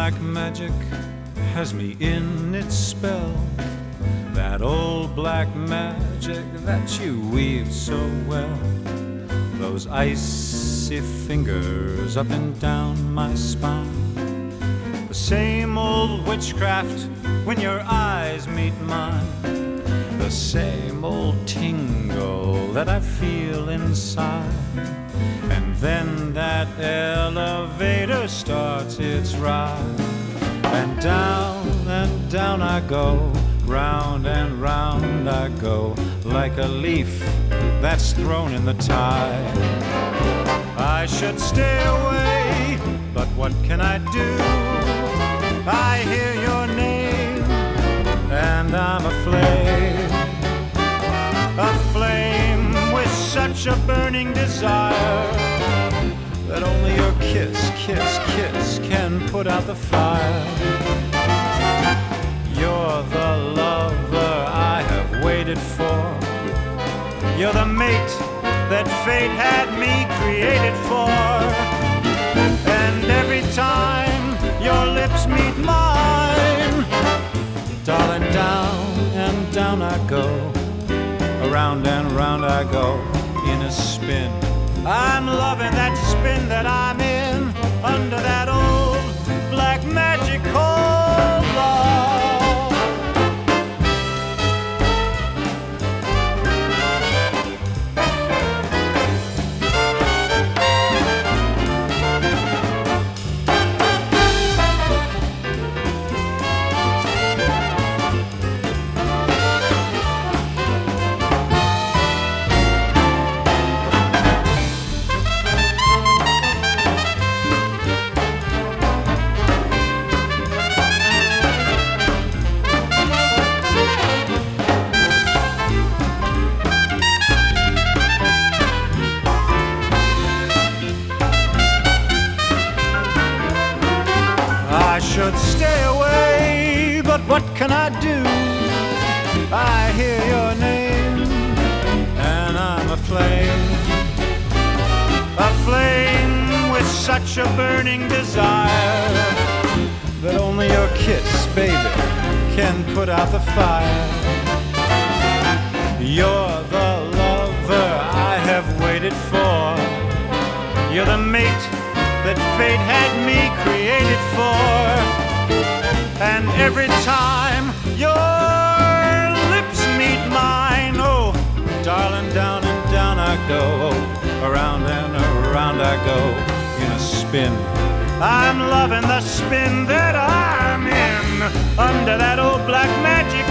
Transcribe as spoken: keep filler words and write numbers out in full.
black magic has me in its spell. That old black magic that you weave so well. Those icy fingers up and down my spine. The same old witchcraft when your eyes meet mine. The same old tingle that I feel inside. And then that elevator starts its ride. And down and down I go, round and round I go, like a leaf that's thrown in the tide. I should stay away, but what can I do? I hear your name, and I'm aflame. Aflame with such a burning desire that only your kiss, kiss, kiss can put out the fire. You're the lover I have waited for. You're the mate that fate had me created for. And every time your lips meet mine, darling, down and down I go, around and round I go in a spin. I'm loving that spin that I'm in, under that old black magic called love. I should stay away, but what can I do? I hear your name, and I'm aflame. Aflame with such a burning desire that only your kiss, baby, can put out the fire. You're the lover I have waited for. You're the mate that fate had me created for. And every time your lips meet mine, oh, darling, down and down I go, around and around I go in a spin. I'm loving the spin that I'm in, under that old black magic